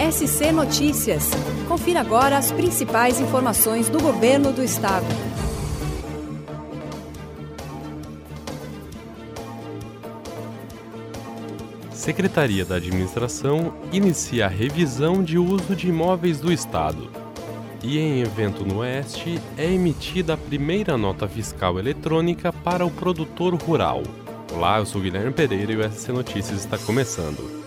SC Notícias. Confira agora as principais informações do Governo do Estado. Secretaria da Administração inicia a revisão de uso de imóveis do Estado. E em evento no Oeste é emitida a primeira nota fiscal eletrônica para o produtor rural. Olá, eu sou Guilherme Pereira e o SC Notícias está começando.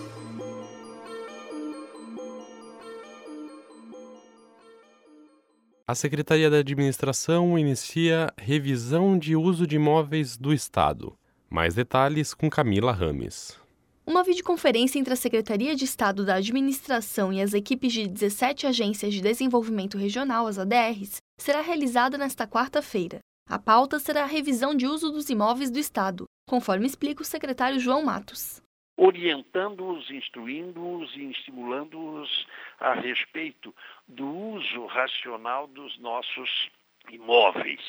A Secretaria da Administração inicia revisão de uso de imóveis do Estado. Mais detalhes com Camila Rames. Uma videoconferência entre a Secretaria de Estado da Administração e as equipes de 17 agências de desenvolvimento regional, as ADRs, será realizada nesta quarta-feira. A pauta será a revisão de uso dos imóveis do Estado, conforme explica o secretário João Matos. Orientando-os, instruindo-os e estimulando-os a respeito do uso racional dos nossos imóveis,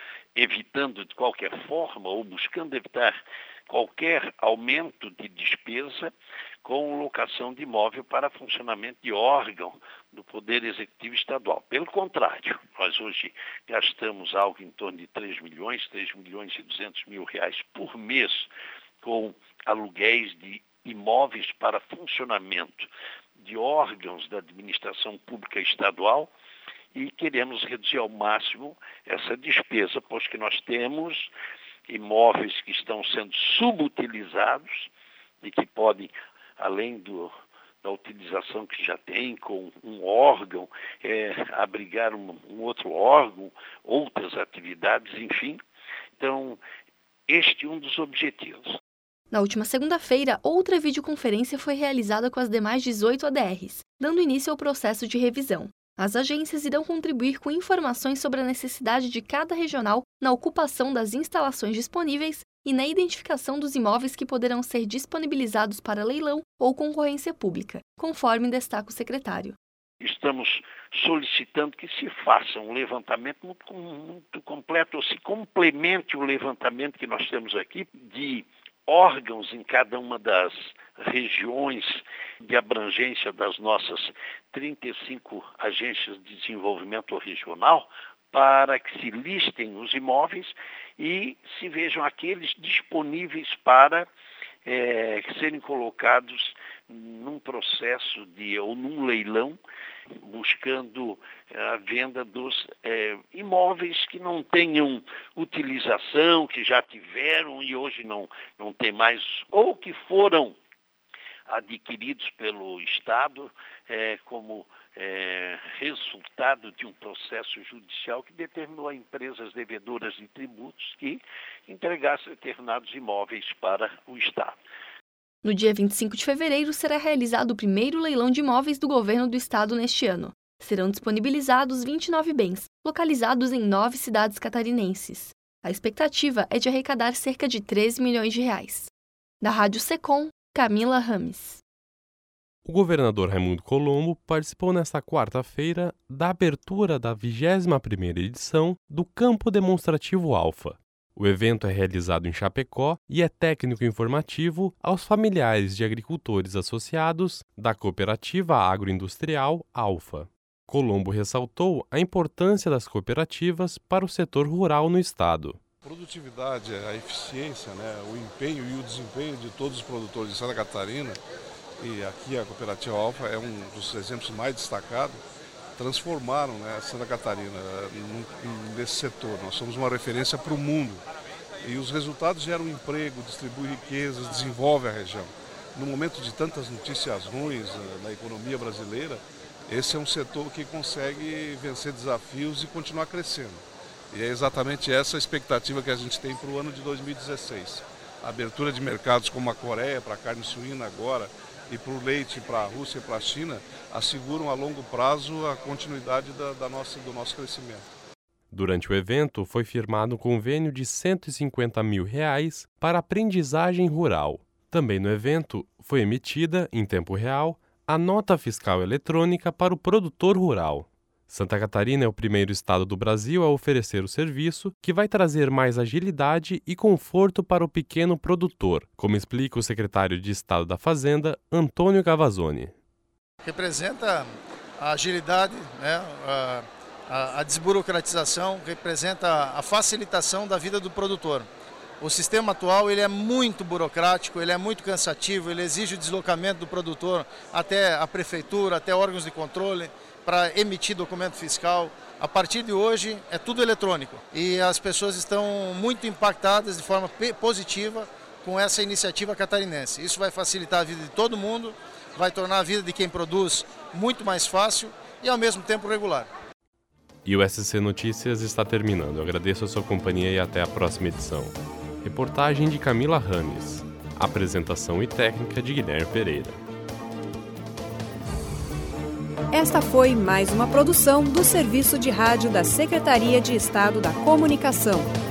evitando de qualquer forma ou buscando evitar qualquer aumento de despesa com locação de imóvel para funcionamento de órgão do Poder Executivo Estadual. Pelo contrário, nós hoje gastamos algo em torno de 3 milhões e 200 mil reais por mês com aluguéis de imóveis para funcionamento de órgãos da administração pública estadual e queremos reduzir ao máximo essa despesa, pois que nós temos imóveis que estão sendo subutilizados e que podem, além da utilização que já tem com um órgão, abrigar um outro órgão, outras atividades, enfim. Então, este é um dos objetivos. Na última segunda-feira, outra videoconferência foi realizada com as demais 18 ADRs, dando início ao processo de revisão. As agências irão contribuir com informações sobre a necessidade de cada regional na ocupação das instalações disponíveis e na identificação dos imóveis que poderão ser disponibilizados para leilão ou concorrência pública, conforme destaca o secretário. Estamos solicitando que se faça um levantamento muito completo, ou se complemente o levantamento que nós temos aqui de órgãos em cada uma das regiões de abrangência das nossas 35 agências de desenvolvimento regional, para que se listem os imóveis e se vejam aqueles disponíveis para serem colocados num processo ou num leilão, buscando a venda dos imóveis que não tenham utilização, que já tiveram e hoje não tem mais, ou que foram adquiridos pelo Estado como resultado de um processo judicial que determinou a empresas devedoras de tributos que entregassem determinados imóveis para o Estado. No dia 25 de fevereiro será realizado o primeiro leilão de imóveis do Governo do Estado neste ano. Serão disponibilizados 29 bens, localizados em 9 cidades catarinenses. A expectativa é de arrecadar cerca de 13 milhões de reais. Da Rádio Secom, Camila Rames. O governador Raimundo Colombo participou nesta quarta-feira da abertura da 21ª edição do Campo Demonstrativo Alfa. O evento é realizado em Chapecó e é técnico informativo aos familiares de agricultores associados da cooperativa agroindustrial Alfa. Colombo ressaltou a importância das cooperativas para o setor rural no estado. A produtividade, a eficiência, o empenho e o desempenho de todos os produtores de Santa Catarina, e aqui a cooperativa Alfa é um dos exemplos mais destacados, transformaram Santa Catarina nesse setor. Nós somos uma referência para o mundo e os resultados geram emprego, distribuem riquezas, desenvolvem a região. No momento de tantas notícias ruins na economia brasileira, esse é um setor que consegue vencer desafios e continuar crescendo. E é exatamente essa a expectativa que a gente tem para o ano de 2016. A abertura de mercados como a Coreia, para a carne suína agora, e para o leite, para a Rússia e para a China, asseguram a longo prazo a continuidade do nosso crescimento. Durante o evento, foi firmado um convênio de R$ 150 mil para aprendizagem rural. Também no evento, foi emitida, em tempo real, a nota fiscal eletrônica para o produtor rural. Santa Catarina é o primeiro estado do Brasil a oferecer o serviço, que vai trazer mais agilidade e conforto para o pequeno produtor, como explica o secretário de Estado da Fazenda, Antônio Gavazzoni. Representa a agilidade, né? A desburocratização, representa a facilitação da vida do produtor. O sistema atual ele é muito burocrático, ele é muito cansativo, ele exige o deslocamento do produtor até a prefeitura, até órgãos de controle para emitir documento fiscal. A partir de hoje é tudo eletrônico e as pessoas estão muito impactadas de forma positiva com essa iniciativa catarinense. Isso vai facilitar a vida de todo mundo, vai tornar a vida de quem produz muito mais fácil e ao mesmo tempo regular. E o SC Notícias está terminando. Eu agradeço a sua companhia e até a próxima edição. Reportagem de Camila Rames. Apresentação e técnica de Guilherme Pereira. Esta foi mais uma produção do Serviço de Rádio da Secretaria de Estado da Comunicação.